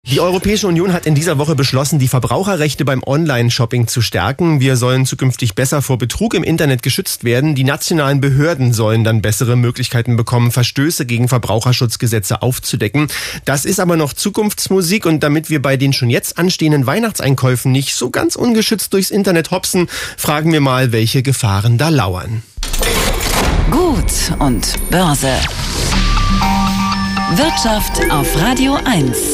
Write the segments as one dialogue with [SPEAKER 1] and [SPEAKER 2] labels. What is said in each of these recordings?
[SPEAKER 1] Die Europäische Union hat in dieser Woche beschlossen, die Verbraucherrechte beim Online-Shopping zu stärken. Wir sollen zukünftig besser vor Betrug im Internet geschützt werden. Die nationalen Behörden sollen dann bessere Möglichkeiten bekommen, Verstöße gegen Verbraucherschutzgesetze aufzudecken. Das ist aber noch Zukunftsmusik, und damit wir bei den schon jetzt anstehenden Weihnachtseinkäufen nicht so ganz ungeschützt durchs Internet hopsen, fragen wir mal, welche Gefahren da lauern.
[SPEAKER 2] Gut und Börse. Wirtschaft auf Radio 1.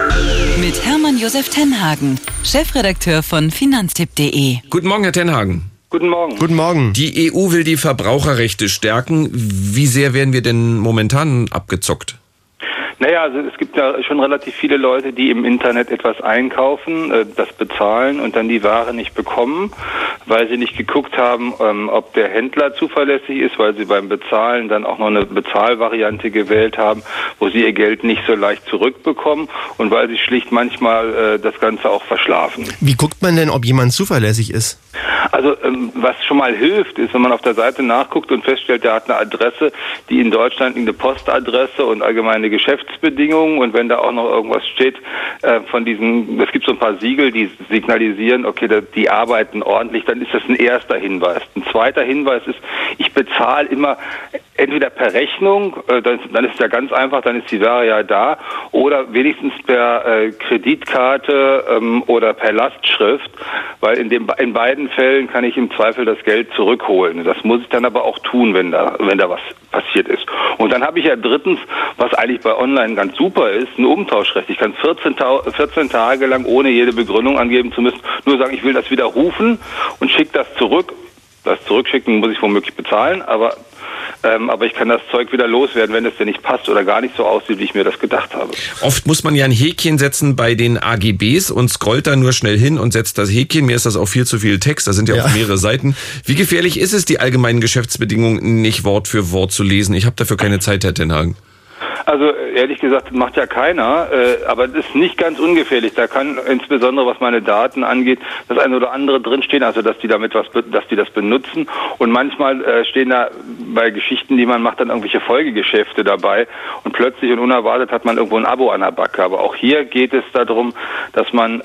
[SPEAKER 2] Mit Hermann Josef Tenhagen, Chefredakteur von Finanztipp.de.
[SPEAKER 3] Guten Morgen, Herr Tenhagen.
[SPEAKER 4] Guten Morgen.
[SPEAKER 1] Guten Morgen.
[SPEAKER 3] Die EU will die Verbraucherrechte stärken. Wie sehr werden wir denn momentan abgezockt?
[SPEAKER 4] Naja, also es gibt ja schon relativ viele Leute, die im Internet etwas einkaufen, das bezahlen und dann die Ware nicht bekommen, weil sie nicht geguckt haben, ob der Händler zuverlässig ist, weil sie beim Bezahlen dann auch noch eine Bezahlvariante gewählt haben, wo sie ihr Geld nicht so leicht zurückbekommen und weil sie schlicht manchmal das Ganze auch verschlafen.
[SPEAKER 1] Wie guckt man denn, ob jemand zuverlässig ist?
[SPEAKER 4] Also was schon mal hilft, ist, wenn man auf der Seite nachguckt und feststellt, der hat eine Adresse, die in Deutschland eine Postadresse und allgemeine Geschäftsbedingungen, und wenn da auch noch irgendwas steht von diesen, es gibt so ein paar Siegel, die signalisieren, okay, die arbeiten ordentlich, dann ist das ein erster Hinweis. Ein zweiter Hinweis ist, ich bezahle immer entweder per Rechnung, dann ist es ja ganz einfach, dann ist die Ware ja da, oder wenigstens per Kreditkarte oder per Lastschrift, weil in beiden Fällen kann ich im Zweifel das Geld zurückholen. Das muss ich dann aber auch tun, wenn da was passiert ist. Und dann habe ich ja drittens, was eigentlich bei Online ganz super ist, ein Umtauschrecht. Ich kann 14 Tage lang, ohne jede Begründung angeben zu müssen, nur sagen, ich will das widerrufen und schicke das zurück. Das Zurückschicken muss ich womöglich bezahlen, aber ich kann das Zeug wieder loswerden, wenn es denn nicht passt oder gar nicht so aussieht, wie ich mir das gedacht habe.
[SPEAKER 3] Oft muss man ja ein Häkchen setzen bei den AGBs und scrollt da nur schnell hin und setzt das Häkchen. Mir ist das auch viel zu viel Text, da sind ja auch mehrere Seiten. Wie gefährlich ist es, die allgemeinen Geschäftsbedingungen nicht Wort für Wort zu lesen? Ich habe dafür keine Zeit, Herr Tenhagen.
[SPEAKER 4] Also ehrlich gesagt, das macht ja keiner, aber das ist nicht ganz ungefährlich. Da kann insbesondere, was meine Daten angeht, das eine oder andere drinstehen, also dass die das benutzen, und manchmal stehen da bei Geschichten, die man macht, dann irgendwelche Folgegeschäfte dabei, und plötzlich und unerwartet hat man irgendwo ein Abo an der Backe. Aber auch hier geht es darum, dass man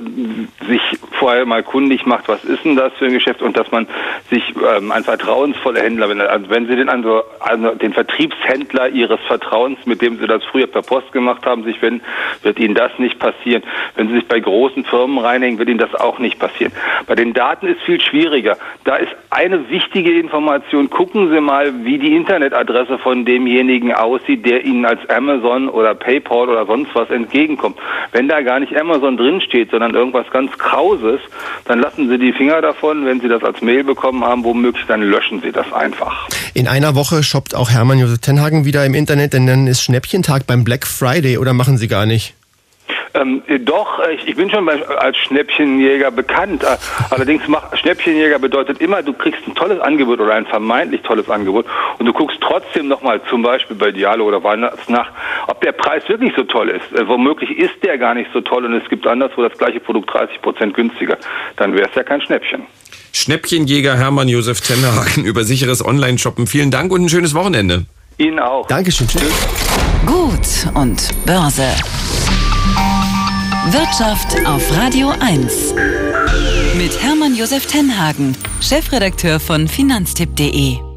[SPEAKER 4] sich vorher mal kundig macht, was ist denn das für ein Geschäft, und dass man sich ein vertrauensvoller Händler, wenn Sie den Vertriebshändler Ihres Vertrauens, mit dem Sie das früher per Post gemacht haben, sich wenden, wird Ihnen das nicht passieren. Wenn Sie sich bei großen Firmen reinhängen, wird Ihnen das auch nicht passieren. Bei den Daten ist viel schwieriger. Da ist eine wichtige Information. Gucken Sie mal, wie die Internetadresse von demjenigen aussieht, der Ihnen als Amazon oder PayPal oder sonst was entgegenkommt. Wenn da gar nicht Amazon drinsteht, sondern irgendwas ganz Krauses, dann lassen Sie die Finger davon. Wenn Sie das als Mail bekommen haben, womöglich, dann löschen Sie das einfach.
[SPEAKER 1] In einer Woche shoppt auch Hermann Josef Tenhagen wieder im Internet, denn dann ist Schnäppchentag beim Black Friday, oder machen Sie gar nicht?
[SPEAKER 4] Doch, ich bin schon als Schnäppchenjäger bekannt. Allerdings Schnäppchenjäger bedeutet immer, du kriegst ein tolles Angebot oder ein vermeintlich tolles Angebot, und du guckst trotzdem nochmal zum Beispiel bei Dialo oder Weihnachts nach, ob der Preis wirklich so toll ist. Womöglich ist der gar nicht so toll, und es gibt anderswo das gleiche Produkt 30% günstiger. Dann wäre es ja kein Schnäppchen.
[SPEAKER 3] Schnäppchenjäger Hermann Josef Tenhagen über sicheres Online-Shoppen. Vielen Dank und ein schönes Wochenende.
[SPEAKER 4] Ihnen auch.
[SPEAKER 1] Dankeschön. Tschüss.
[SPEAKER 2] Gut und Börse. Wirtschaft auf Radio 1. Mit Hermann Josef Tenhagen, Chefredakteur von Finanztipp.de.